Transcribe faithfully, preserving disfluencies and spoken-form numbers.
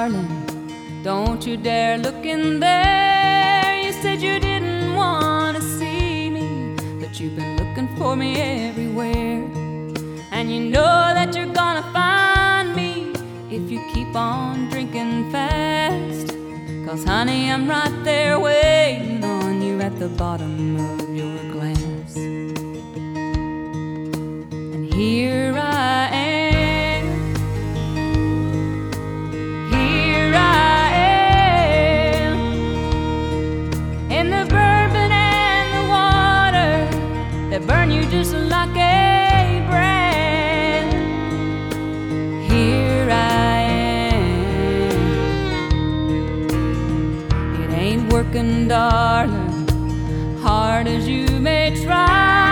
darling, don't you dare look in there. You said you didn't want to see me, but you've been looking for me everywhere. And you know that you're gonna find me if you keep on drinking fast. 'Cause honey, I'm right there waiting on you at the bottom of your glass. And here I am, here I am, in the bourbon and the water that burn you just like a brand. Here I am, it ain't working, darling, hard as you may try.